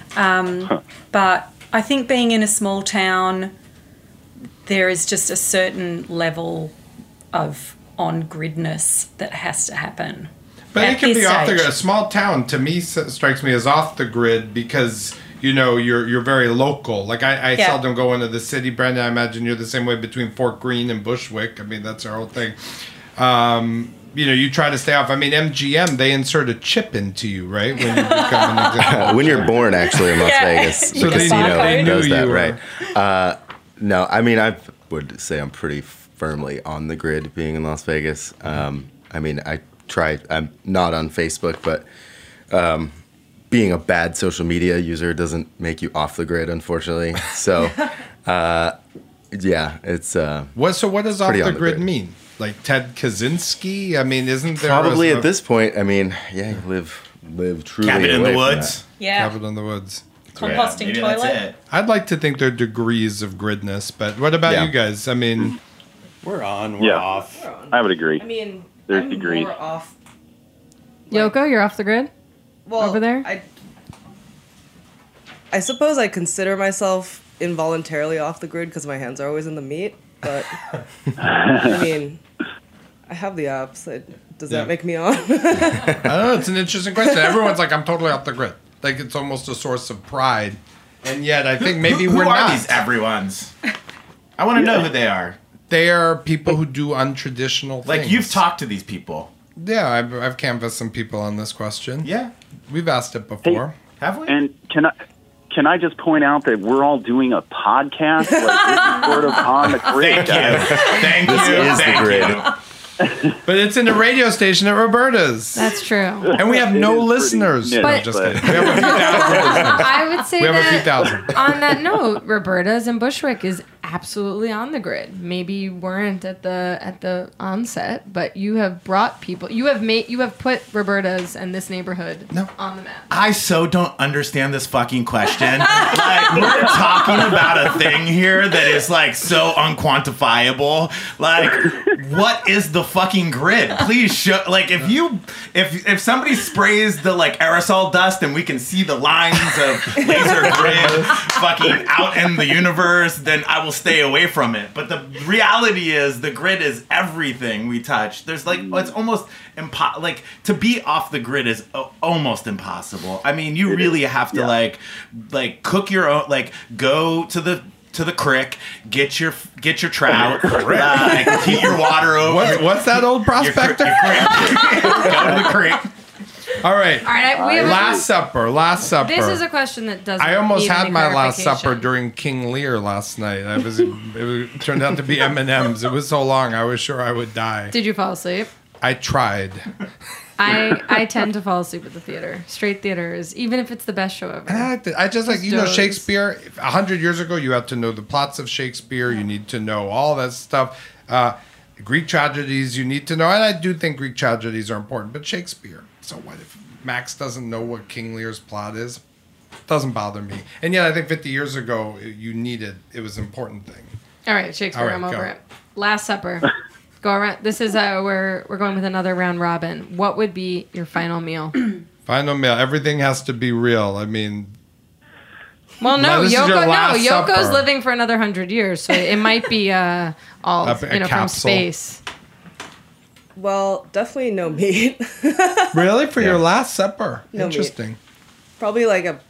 But I think being in a small town, there is just a certain level of on-gridness that has to happen. But at it can this be off the stage. grid. A small town, to me, strikes me as off the grid because... you're very local. Like I seldom go into the city. Brenda, I imagine you're the same way between Fort Greene and Bushwick. I mean, that's our whole thing. You try to stay off. I mean, MGM, they insert a chip into you, right? When you become an executive. When you're born, actually, in Las Vegas, So the they casino knew does you that, were- right? No, I mean, I would say I'm pretty firmly on the grid being in Las Vegas. I mean, I'm not on Facebook, but being a bad social media user doesn't make you off the grid, unfortunately. So, yeah, it's... So what does off pretty the on the grid grid. mean? Like Ted Kaczynski? I mean, isn't there... Probably at this point, I mean, yeah, you live truly Cabin in away the from woods. that. Yeah. Cabin in the woods. Composting maybe toilet. that's it. I'd like to think there are degrees of gridness, but what about Yeah. you guys? I mean... We're on, we're off. I would agree. I mean, There's I'm degrees. more off. Yoko, you're off the grid? Well, Over there? I suppose I consider myself involuntarily off the grid because my hands are always in the meat. But I mean, I have the apps. Does that make me on? I don't know. It's an interesting question. Everyone's like, I'm totally off the grid. Like, it's almost a source of pride. And yet, I think maybe Who we're are not. these everyone's? I want to know who they are. They are people who do untraditional Like, things. you've talked to these people. Yeah, I've canvassed some people on this question. Yeah. We've asked it before. Have we? And can I just point out that we're all doing a podcast? Like, this is sort of on the grid. Thank you. Thank This you. is the Thank grid. you. But it's in the radio station at Roberta's. That's true. And we have no listeners. nitty, No, just but- kidding. We have a few thousand listeners. I would say We have a that few thousand. on that note, Roberta's in Bushwick is absolutely on the grid. Maybe you weren't at the onset, but you have brought people. You have put Roberta's and this neighborhood on the map. I so don't understand this fucking question. Like, we're talking about a thing here that is like so unquantifiable. Like, what is the fucking grid? Please show. Like, if somebody sprays the like aerosol dust and we can see the lines of laser grid fucking out in the universe, then I will stay away from it. But the reality is, the grid is everything we touch. There's like it's almost like to be off the grid is almost impossible. I mean, you really have to like cook your own, like go to the creek, get your trout, heat your water over. What's that old prospector? Go to the creek. All right. We have Last Supper. This is a question that doesn't. I almost need had any my Last clarification. Supper during King Lear last night. It turned out to be M&M's. It was so long, I was sure I would die. Did you fall asleep? I tried. I tend to fall asleep at the theater. Straight theater is, even if it's the best show ever. I just like, doze. Shakespeare. 100 years ago, you had to know the plots of Shakespeare. You need to know all that stuff. Greek tragedies, you need to know. And I do think Greek tragedies are important, but Shakespeare. So what if Max doesn't know what King Lear's plot is? Doesn't bother me. And yet I think 50 years ago, it was an important thing. All right, Shakespeare, All right, I'm over go. it. Last Supper. Go around. This is we're going with another round robin. What would be your final meal? Final meal. Everything has to be real. I mean, Well, Now, this is your Last Yoko's Supper. living for another 100 years, so it might be all from capsule. space. Well, definitely no meat. really? For your Last Supper? No meat. Interesting. Probably like a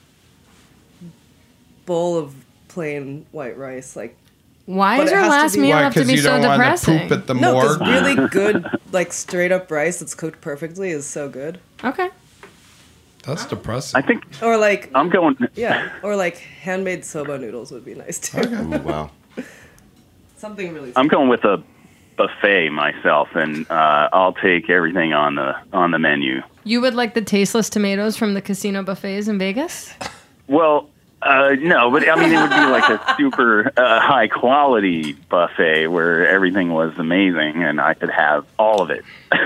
bowl of plain white rice. Like, Why but does it your has to last be- meal Why? have to 'Cause be you so don't wanna depressing? poop at the no, because morgue? really good, like straight up rice that's cooked perfectly is so good. Okay. That's depressing. I think Or like, I'm going. yeah, or like handmade soba noodles would be nice too. Ooh, wow. Something really. I'm going with a buffet myself, and I'll take everything on the menu. You would like the tasteless tomatoes from the casino buffets in Vegas? Well, no, but I mean it would be like a super high quality buffet where everything was amazing, and I could have all of it.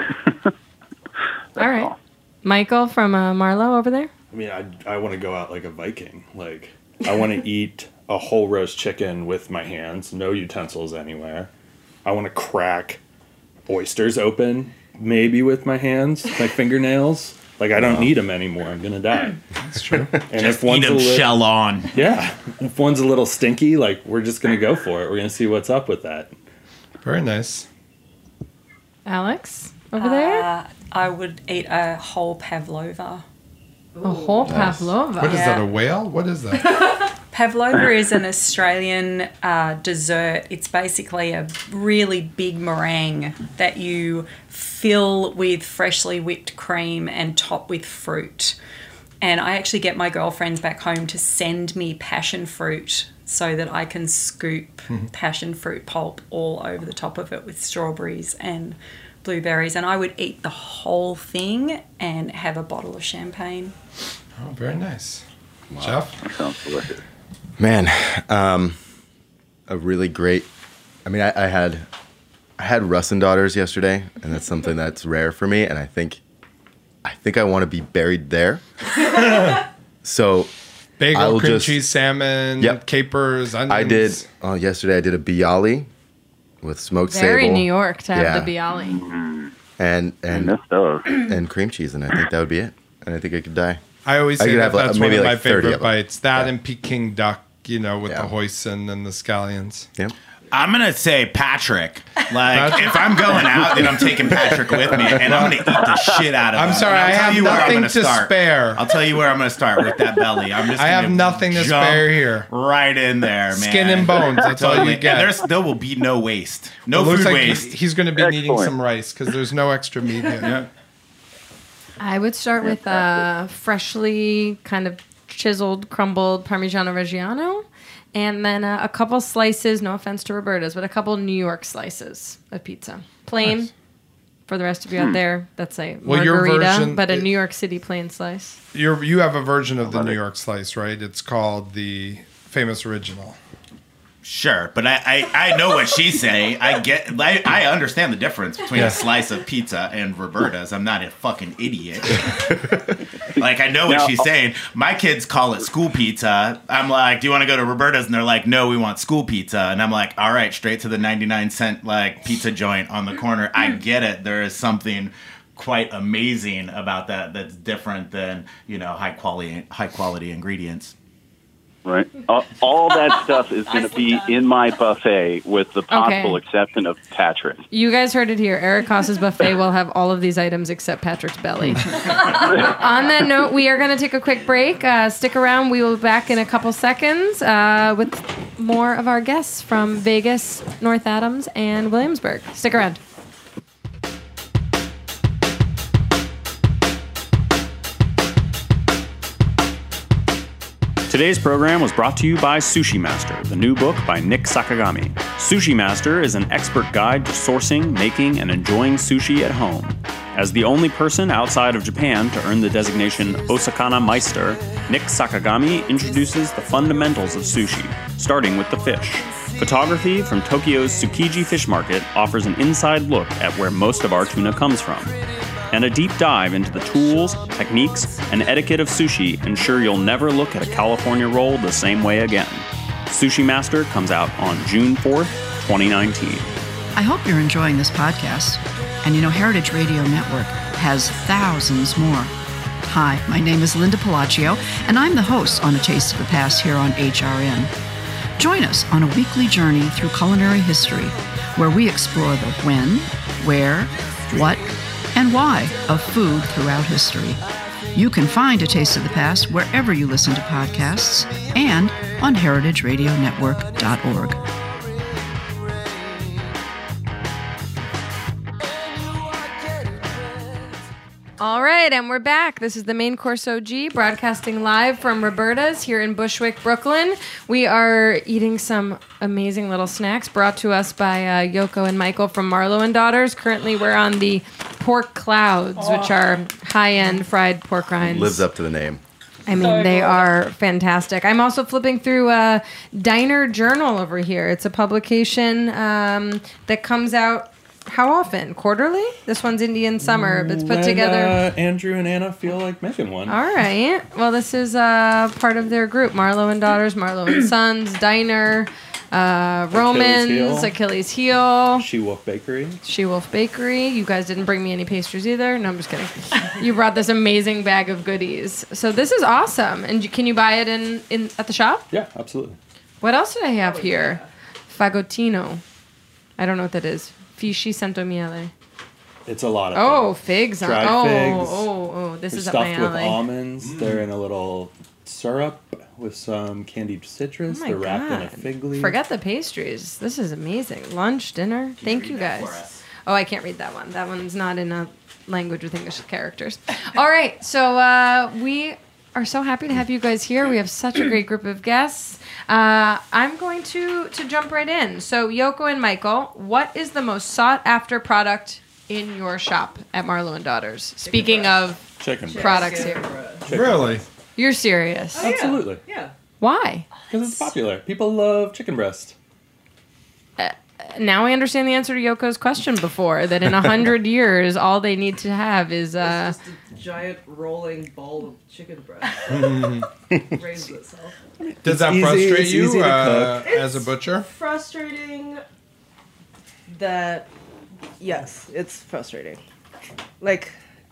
All right. Michael from Marlowe over there? I mean, I want to go out like a Viking. Like, I want to eat a whole roast chicken with my hands, no utensils anywhere. I want to crack oysters open, maybe with my hands, my fingernails. Like, I don't need them anymore. I'm going to die. That's true. And Just eat them shell on. Yeah. If one's a little stinky, like, we're just going to go for it. We're going to see what's up with that. Very nice. Alex over there? I would eat a whole pavlova. A whole pavlova. What is Yeah. that, a whale? What is that? Pavlova is an Australian dessert. It's basically a really big meringue that you fill with freshly whipped cream and top with fruit. And I actually get my girlfriends back home to send me passion fruit so that I can scoop passion fruit pulp all over the top of it with strawberries and blueberries. And I would eat the whole thing and have a bottle of champagne. Oh, very nice. Jeff? That sounds delicious. Man, a really great. I mean, I had Russin daughters yesterday, and that's something that's rare for me. And I think I want to be buried there. So, Bagel, I'll cream just- cheese, salmon, Yep. capers, onions. I did yesterday. I did a bialy with smoked Very sable. New York to have Yeah. the bialy. and Miss those. and cream cheese, and I think that would be it. And I think I could die. I always I say could that have, like, that's maybe one of my like 30 favorite of them. bites. That Yeah. and Peking duck, with Yeah. the hoisin and the scallions. Yep. I'm gonna say Patrick. Like, if I'm going out, then I'm taking Patrick with me, and I'm gonna eat the shit out of him. I'm sorry, And I'll I tell have you where I'm nothing gonna to start. spare. I'll tell you where I'm gonna start with that belly. I'm just. I have gonna nothing to jump spare here. Right in there, man. Skin and bones, that's all you get. And there will be no waste. No It looks food like waste. he's going to be needing Excellent. some rice because there's no extra meat here. Yeah. I would start with freshly kind of chiseled, crumbled Parmigiano Reggiano, and then a couple slices, no offense to Roberta's, but a couple New York slices of pizza. Plain, For the rest of you out there, that's a Well, your margarita, version- but a New York City plain slice. You have a version of the New York slice, right? It's called the famous original. Sure, but I know what she's saying. I understand the difference between a slice of pizza and Roberta's. I'm not a fucking idiot. Like, I know what she's saying. My kids call it school pizza. I'm like, do you want to go to Roberta's? And they're like, no, we want school pizza. And I'm like, all right, straight to the 99-cent like pizza joint on the corner. I get it. There is something quite amazing about that that's different than, high quality ingredients. Right. All that stuff is going to be in my buffet with the possible exception of Patrick. You guys heard it here. Eric Haas's buffet will have all of these items except Patrick's belly. On that note, we are going to take a quick break. Stick around. We will be back in a couple seconds with more of our guests from Vegas, North Adams, and Williamsburg. Stick around. Today's program was brought to you by Sushi Master, the new book by Nick Sakagami. Sushi Master is an expert guide to sourcing, making, and enjoying sushi at home. As the only person outside of Japan to earn the designation Osakana Meister, Nick Sakagami introduces the fundamentals of sushi, starting with the fish. Photography from Tokyo's Tsukiji Fish Market offers an inside look at where most of our tuna comes from. And a deep dive into the tools, techniques, and etiquette of sushi ensure you'll never look at a California roll the same way again. Sushi Master comes out on June 4th, 2019. I hope you're enjoying this podcast. And Heritage Radio Network has thousands more. Hi, my name is Linda Palacio, and I'm the host on A Taste of the Past here on HRN. Join us on a weekly journey through culinary history, where we explore the when, where, what, and why of food throughout history. You can find A Taste of the Past wherever you listen to podcasts and on heritageradionetwork.org. All right, and we're back. This is the Main Course OG, broadcasting live from Roberta's here in Bushwick, Brooklyn. We are eating some amazing little snacks brought to us by Yoko and Michael from Marlowe and Daughters. Currently, we're on the pork clouds, which are high-end fried pork rinds. Lives up to the name. I mean, they are fantastic. I'm also flipping through Diner Journal over here. It's a publication that comes out. How often? Quarterly? This one's Indian Summer. It's put together. Andrew and Anna feel like making one. All right. Well, this is part of their group: Marlowe and Daughters, Marlowe and Sons, Diner, Romans, Achilles Heel, She-Wolf Bakery. She-Wolf Bakery. You guys didn't bring me any pastries either. No, I'm just kidding. You brought this amazing bag of goodies. So this is awesome. And can you buy it in at the shop? Yeah, absolutely. What else did I have here? Fagotino. I don't know what that is. Fisci Santo Miele. It's a lot of figs. Dried figs. This They're is up my stuffed with alley. almonds. They're in a little syrup with some candied citrus. Oh my They're wrapped in a God. fig leaf. Forget the pastries. This is amazing. Lunch, dinner. Thank you guys. Oh, I can't read that one. That one's not in a language with English characters. All right. So we are so happy to have you guys here. We have such a great group of guests. I'm going to jump right in. So Yoko and Michael, what is the most sought after product in your shop at Marlowe and Daughters? Speaking of chicken products here. Really? You're serious? Absolutely. Yeah. Why? Because it's popular. People love chicken breast. Now I understand the answer to Yoko's question before, that in 100 years, all they need to have is... It's just a giant rolling ball of chicken breast. Raises itself. Does that easy, frustrate it's you easy to cook. as a butcher? Frustrating that... Yes, it's frustrating. Like...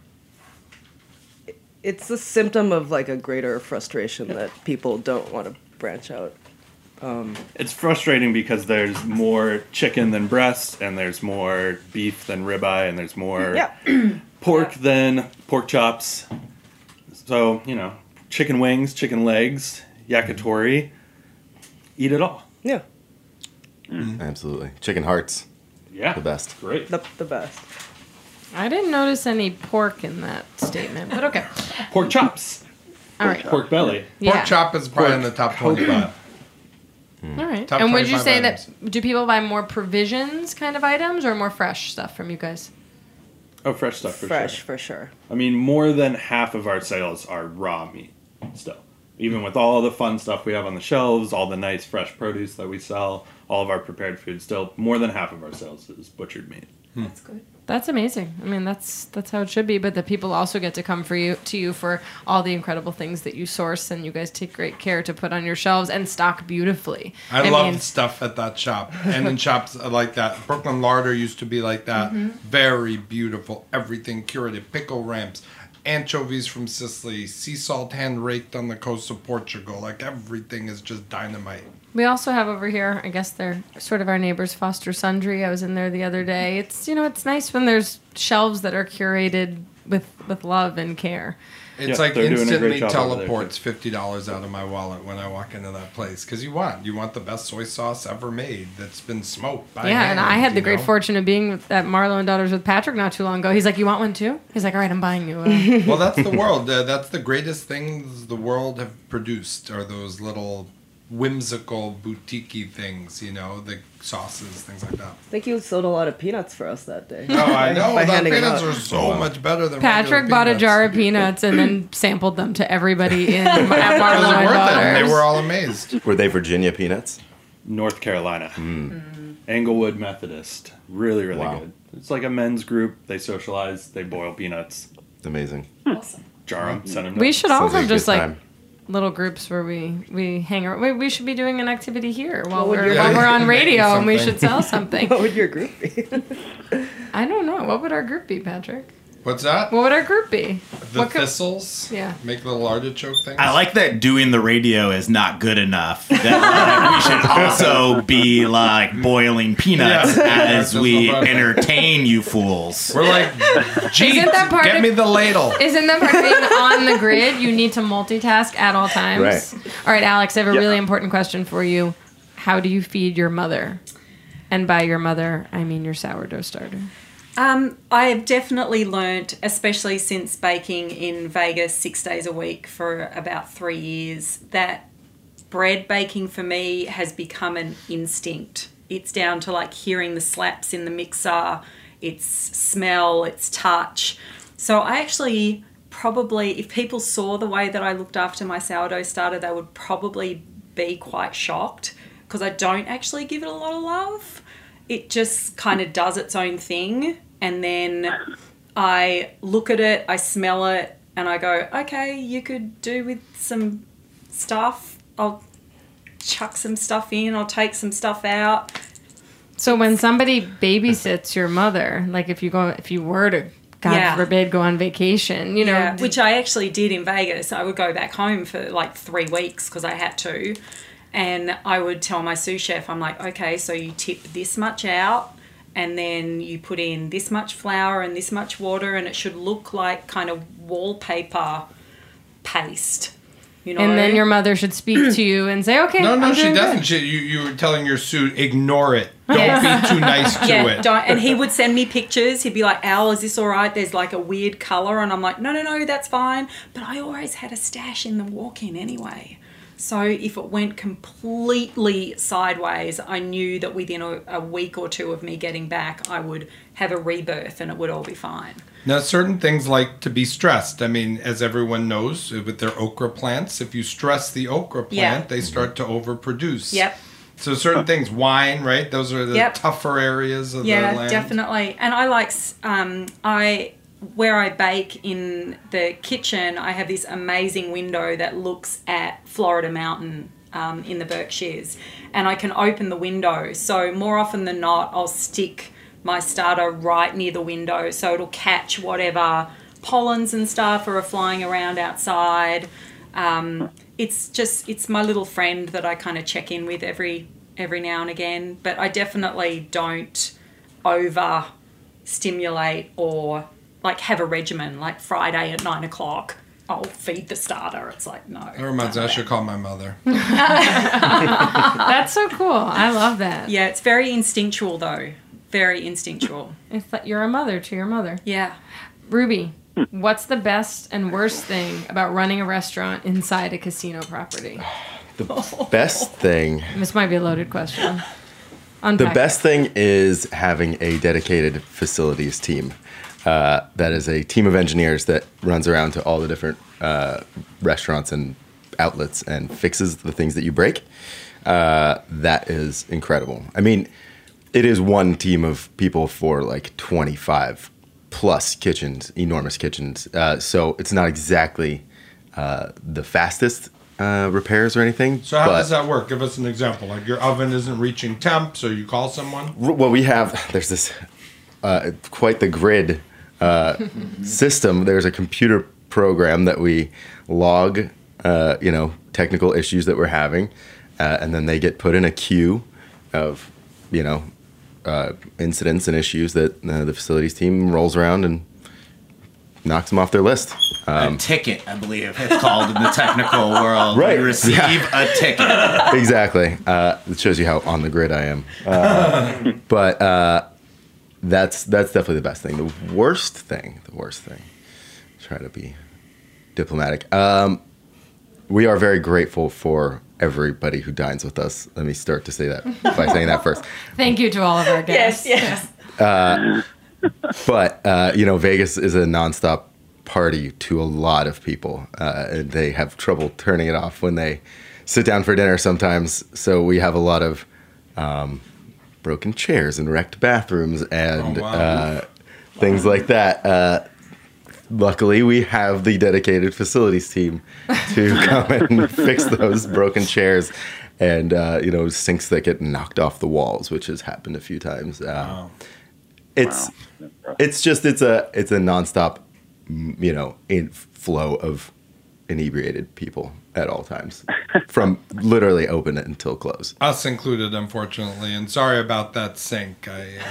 It's a symptom of like a greater frustration that people don't want to branch out. It's frustrating because there's more chicken than breast, and there's more beef than ribeye, and there's more pork than pork chops. So, chicken wings, chicken legs, yakitori, eat it all. Yeah. Absolutely. Chicken hearts. Yeah. The best. Great. The best. I didn't notice any pork in that statement, but okay. Pork chops. All right. Pork belly. Pork chop is probably in the top 25. All right. Top And would you 25 say items. that, do people buy more provisions kind of items or more fresh stuff from you guys? Oh, fresh stuff for fresh sure. for sure. I mean, more than half of our sales are raw meat still. Even with all the fun stuff we have on the shelves, all the nice fresh produce that we sell, all of our prepared food, still more than half of our sales is butchered meat. That's good. That's amazing. I mean, that's how it should be. But the people also get to come to you for all the incredible things that you source, and you guys take great care to put on your shelves and stock beautifully. I love stuff at that shop, and in shops like that. Brooklyn Larder used to be like that. Very beautiful, everything curated. Pickle ramps, anchovies from Sicily, sea salt hand raked on the coast of Portugal. Like everything is just dynamite. We also have over here, I guess they're sort of our neighbors, Foster Sundry. I was in there the other day. It's, it's nice when there's shelves that are curated with love and care. It's like instantly teleports $50 out of my wallet when I walk into that place. Because you want the best soy sauce ever made that's been smoked by hand, and I had the great fortune of being at Marlowe and Daughters with Patrick not too long ago. He's like, "You want one too?" He's like, "All right, I'm buying you one." Well, that's the world. That's the greatest things the world have produced are those little whimsical boutique-y things, the sauces, things like that. I think you sold a lot of peanuts for us that day. Oh, I know. The peanuts are so much better than Patrick bought a jar of peanuts and then sampled them to everybody at Marlowe and Daughters. They were all amazed. Were they Virginia peanuts? North Carolina. Englewood Methodist. Really, really good. It's like a men's group. They socialize. They boil peanuts. Amazing. Awesome. Jar them, send them. We should all have just like time. little groups where we hang around. We should be doing an activity here while What would we're on radio and we should sell something. What would your group be? I don't know. What would our group be, Patrick? What's that? What would our group be? The thistles? Yeah. Make little artichoke things? I like that doing the radio is not good enough. That we should also be like boiling peanuts as we entertain you fools. We're like, Isn't that part get of- me the ladle. Isn't that part of being on the grid? You need to multitask at all times. Right. All right, Alex, I have a really important question for you. How do you feed your mother? And by your mother, I mean your sourdough starter. I have definitely learnt, especially since baking in Vegas 6 days a week for about 3 years, that bread baking for me has become an instinct. It's down to like hearing the slaps in the mixer, its smell, its touch. So I actually probably, if people saw the way that I looked after my sourdough starter, they would probably be quite shocked because I don't actually give it a lot of love. It just kind of does its own thing. And then I look at it, I smell it, and I go, okay, you could do with some stuff. I'll chuck some stuff in, I'll take some stuff out. So when somebody babysits your mother, like if you were to, God forbid, go on vacation, which I actually did in Vegas. I would go back home for like 3 weeks because I had to. And I would tell my sous chef, I'm like, okay, so you tip this much out, and then you put in this much flour and this much water, and it should look like kind of wallpaper paste. And then your mother should speak to you and say, okay, No, I'm she doing doesn't. good. You were telling your sous, ignore it. Don't be too nice to it. Don't. And he would send me pictures. He'd be like, Al, is this all right? There's like a weird colour. And I'm like, no, that's fine. But I always had a stash in the walk-in anyway. So if it went completely sideways, I knew that within a week or two of me getting back, I would have a rebirth and it would all be fine. Now, certain things like to be stressed. I mean, as everyone knows, with their okra plants, if you stress the okra plant, they start to overproduce. Yep. So certain things, wine, right? Those are the tougher areas of the land. Yeah, definitely. And I like, where I bake in the kitchen, I have this amazing window that looks at Florida Mountain in the Berkshires. And I can open the window. So more often than not, I'll stick my starter right near the window so it'll catch whatever pollens and stuff are flying around outside. It's my little friend that I kind of check in with every now and again. But I definitely don't over-stimulate or like have a regimen, like Friday at 9 o'clock, I'll feed the starter. It's like, no. That reminds me, I should call my mother. That's so cool. I love that. Yeah, it's very instinctual though. Very instinctual. It's like you're a mother to your mother. Yeah. Ruby, what's the best and worst thing about running a restaurant inside a casino property? The best thing. This might be a loaded question. Unpack The best thing is having a dedicated facilities team. That is a team of engineers that runs around to all the different restaurants and outlets and fixes the things that you break. That is incredible. I mean, it is one team of people for like 25 plus kitchens, enormous kitchens. So it's not exactly the fastest repairs or anything. So how does that work? Give us an example. Like your oven isn't reaching temp, so you call someone? Well, there's this quite the grid system. There's a computer program that we log, technical issues that we're having, and then they get put in a queue of, incidents and issues that the facilities team rolls around and knocks them off their list. A ticket, I believe it's called in the technical world. Right. You receive a ticket. Exactly. It shows you how on the grid I am. But that's definitely the best thing. The worst thing, try to be diplomatic. We are very grateful for everybody who dines with us. Let me start to say that by saying that first. Thank you to all of our guests. Yes. But Vegas is a nonstop party to a lot of people, and they have trouble turning it off when they sit down for dinner sometimes. So we have a lot of broken chairs and wrecked bathrooms and things like that. Luckily, we have the dedicated facilities team to come and fix those broken chairs and sinks that get knocked off the walls, which has happened a few times. It's a nonstop, flow of inebriated people at all times, from literally open until close. Us included, unfortunately. And sorry about that sink.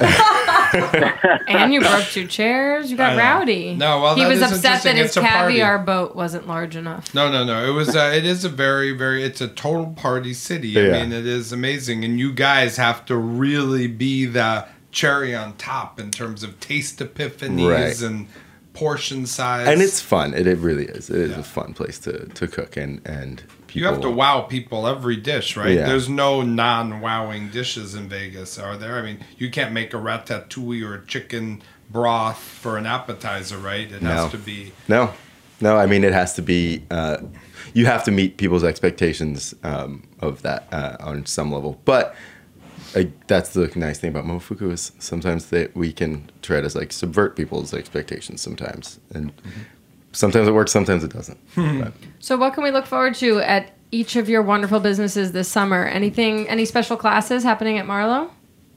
And you broke 2 chairs. You got rowdy. No, well, he that was is upset that his interesting. It's a party. caviar boat wasn't large enough. No. It was. It is a very, very. It's a total party city. Yeah. I mean, it is amazing, and you guys have to really be the cherry on top in terms of taste epiphanies and portion size. And it's fun. It really is. It is a fun place to cook and people. You have to wow people every dish, right? Yeah. There's no non-wowing dishes in Vegas, are there? I mean, you can't make a ratatouille or a chicken broth for an appetizer, right? It has to be... No. I mean, it has to be... you have to meet people's expectations of that on some level. But that's the nice thing about Momofuku is sometimes we can try to subvert people's expectations sometimes. And sometimes it works, sometimes it doesn't. So what can we look forward to at each of your wonderful businesses this summer? Any special classes happening at Marlowe?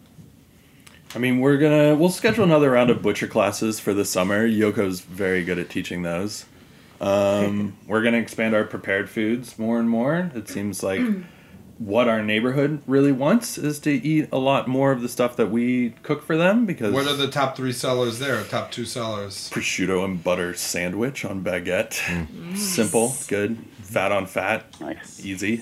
I mean, we'll schedule another round of butcher classes for the summer. Yoko's very good at teaching those. We're going to expand our prepared foods more and more. It seems like what our neighborhood really wants is to eat a lot more of the stuff that we cook for them. Because what are the top 3 sellers there? Top 2 sellers? Prosciutto and butter sandwich on baguette. Simple, good, fat on fat, nice, easy.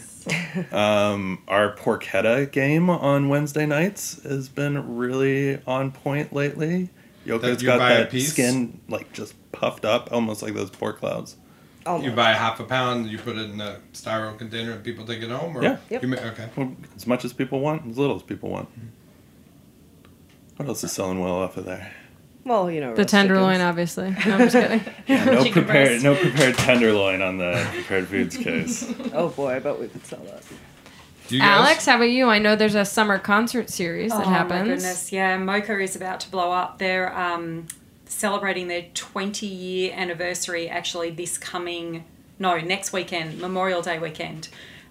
Our porchetta game on Wednesday nights has been really on point lately. Yoko's got that skin just puffed up, almost like those pork clouds. You buy half a pound, you put it in a styro container, and people take it home? Or yeah. Okay. Well, as much as people want, as little as people want. What else is selling well off of there? Well, the tenderloin, obviously. No, I'm just kidding. No prepared tenderloin on the prepared foods case. Oh boy, I bet we could sell that. Alex, how about you? I know there's a summer concert series that happens. Oh my goodness, yeah. Mocha is about to blow up. They're celebrating their 20-year anniversary actually next weekend, Memorial Day weekend.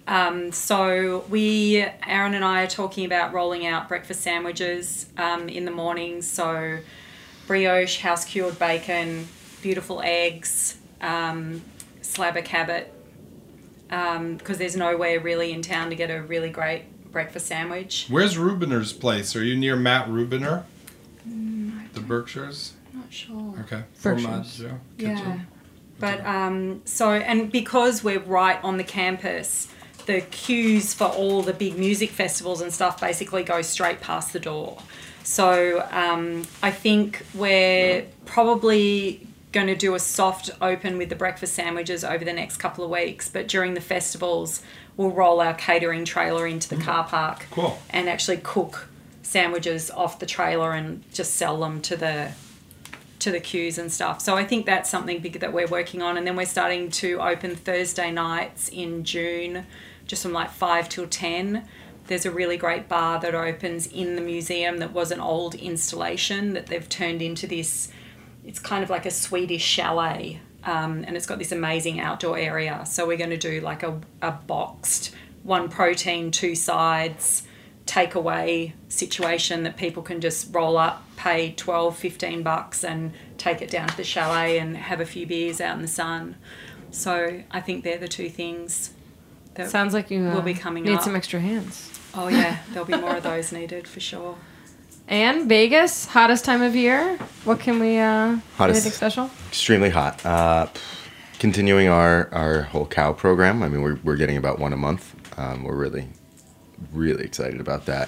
So Aaron and I are talking about rolling out breakfast sandwiches in the mornings. So brioche, house-cured bacon, beautiful eggs, slab of Cabot, because there's nowhere really in town to get a really great breakfast sandwich. Where's Rubiner's place? Are you near Matt Rubiner? The Berkshires? Not sure. Okay. Formaggio. Yeah. But and because we're right on the campus, the queues for all the big music festivals and stuff basically go straight past the door. So I think we're probably going to do a soft open with the breakfast sandwiches over the next couple of weeks, but during the festivals we'll roll our catering trailer into the car park. Cool. And actually cook sandwiches off the trailer and just sell them to the queues and stuff. So I think that's something big that we're working on. And then we're starting to open Thursday nights in June, just from like 5 till 10. There's a really great bar that opens in the museum that was an old installation that they've turned into this, it's kind of like a Swedish chalet. And it's got this amazing outdoor area. So we're going to do like a boxed 1 protein, 2 sides, takeaway situation that people can just roll up, pay $12-15 and take it down to the chalet and have a few beers out in the sun. So I think they're the 2 things that sounds like you will be coming need up. some extra hands. Oh yeah, there'll be more of those needed for sure. And Vegas, hottest time of year. What can we anything special? Extremely hot. Continuing our whole cow program. I mean, we're getting about 1 a month. We're really excited about that.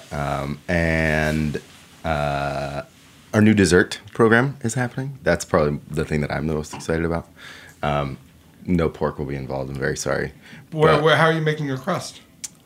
And our new dessert program is happening. That's probably the thing that I'm the most excited about. No pork will be involved. I'm very sorry. How are you making your crust?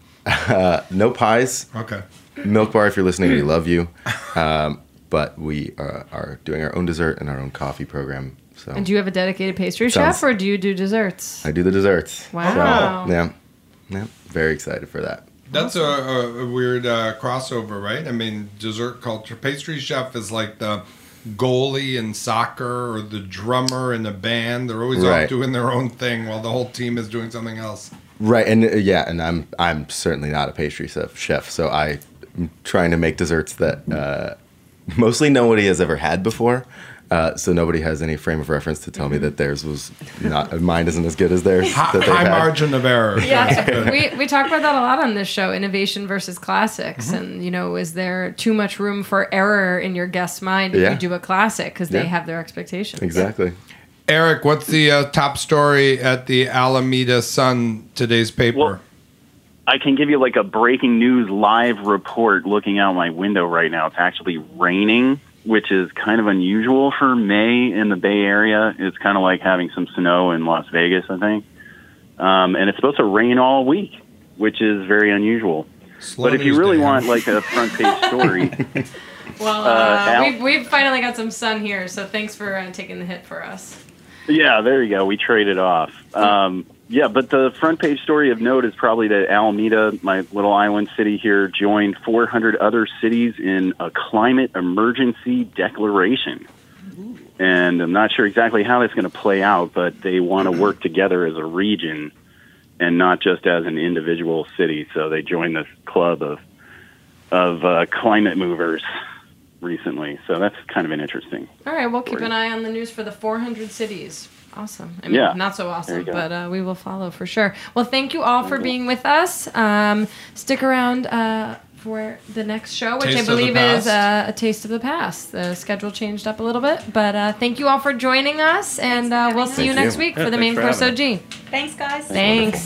No pies. Okay. Milk Bar, if you're listening, we love you. But we are doing our own dessert and our own coffee program. So. And do you have a dedicated pastry chef, or do you do desserts? I do the desserts. Wow. So, yeah, very excited for that. That's a weird crossover, right? I mean, dessert culture. Pastry chef is like the goalie in soccer or the drummer in a band. They're always off doing their own thing while the whole team is doing something else. Right, and I'm certainly not a pastry chef, so I'm trying to make desserts that mostly nobody has ever had before. So nobody has any frame of reference to tell me that theirs was not, mine isn't as good as theirs. High margin of error. Yeah, we talk about that a lot on this show, innovation versus classics. And, is there too much room for error in your guest's mind if you do a classic? Because they have their expectations. Exactly. Eric, what's the top story at the Alameda Sun, today's paper? Well, I can give you like a breaking news live report looking out my window right now. It's actually raining, which is kind of unusual for May in the Bay Area. It's kind of like having some snow in Las Vegas, I think. And it's supposed to rain all week, which is very unusual. But if you really want like a front page story... Well, we've finally got some sun here, so thanks for taking the hit for us. Yeah, there you go. We traded off. But the front page story of note is probably that Alameda, my little island city here, joined 400 other cities in a climate emergency declaration. And I'm not sure exactly how that's going to play out, but they want to work together as a region and not just as an individual city. So they joined this club of climate movers recently. So that's kind of an interesting All right, we'll keep an eye on the news for the 400 cities. Awesome. I mean, not so awesome, but we will follow for sure. Well, thank you all for being with us. Stick around for the next show, which I believe is a Taste of the Past. The schedule changed up a little bit, but thank you all for joining us, and we'll see you next week for the main course OG. Thanks, guys. Thanks.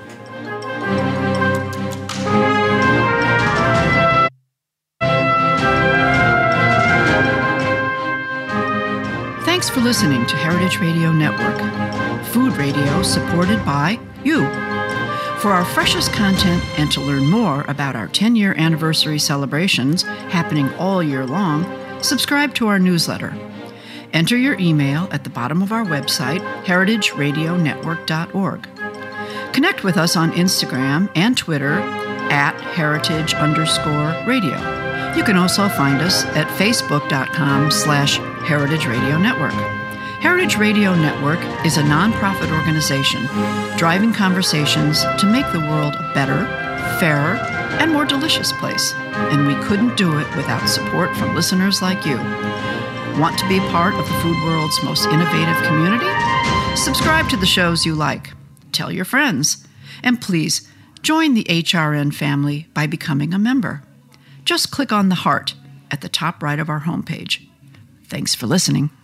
Thanks for listening to Heritage Radio Network, food radio supported by you. For our freshest content and to learn more about our 10-year anniversary celebrations happening all year long, subscribe to our newsletter. Enter your email at the bottom of our website, heritageradionetwork.org. Connect with us on Instagram and Twitter at @heritage_radio. You can also find us at facebook.com/Heritage Radio Network. Heritage Radio Network is a nonprofit organization driving conversations to make the world a better, fairer, and more delicious place. And we couldn't do it without support from listeners like you. Want to be part of the food world's most innovative community? Subscribe to the shows you like. Tell your friends. And please, join the HRN family by becoming a member. Just click on the heart at the top right of our homepage. Thanks for listening.